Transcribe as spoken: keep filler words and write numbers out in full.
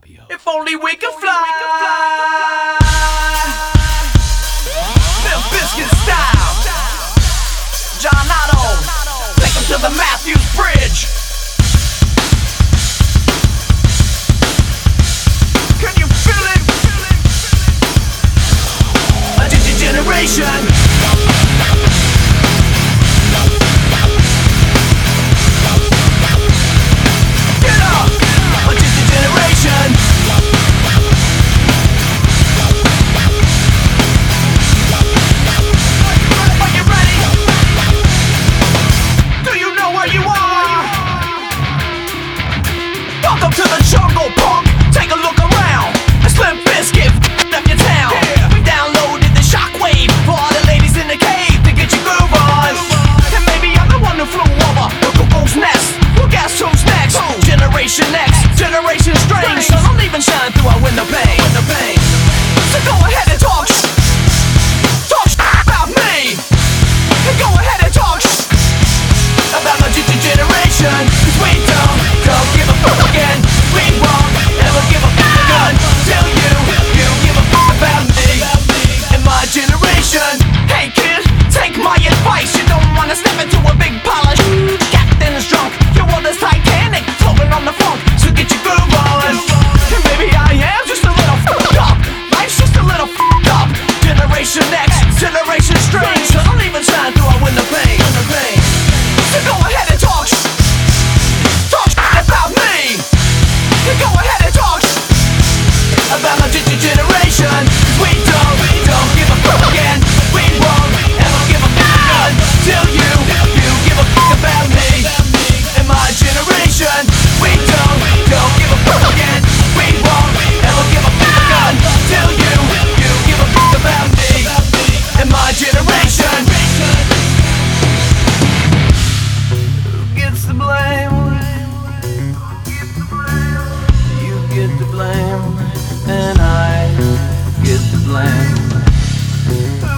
If only we could fly. Limp Bizkit style. John Otto, take him to the Matthews Bridge. Can you feel it? A digigeneration. Get up! A digigeneration. Are you ready? Do you know where you are? Welcome to the jungle, punk. Take a look around. It's Limp Bizkit up your town. We downloaded the shockwave for all the ladies in the cave to get your groove on. And maybe I'm the one who flew over the cuckoo's nest. Well, guess who's next? Generation X, Generation Strange. So don't even shine through our window pane. So go ahead and talk sh- Talk sh- about me. And go ahead and talk sh- about my generation. Cause we don't, don't give a fuck again. We won't ever give a fuck again till you, you give a fuck about me and my generation. Hey kid, take my advice. You don't wanna step into a big pile of sh- Captain is drunk, your world is Titanic, floating on the funk, so get your groove on. And maybe I am just a little fucked up. Life's just a little fucked up. Generation X, Generation Strange. So don't even shine through our window pane. So go ahead and talk sh- Talk sh- about me. You go ahead and talk sh- about my g- generation. Cause we don't, we don't give a fuck again. We won't ever give a fuck again till you, you give a fuck about me and my generation. We don't, don't give a fuck again. We won't ever give a fuck again till you, you give a fuck about me and my generation. Who gets the blame? You get the blame, and I get the blame.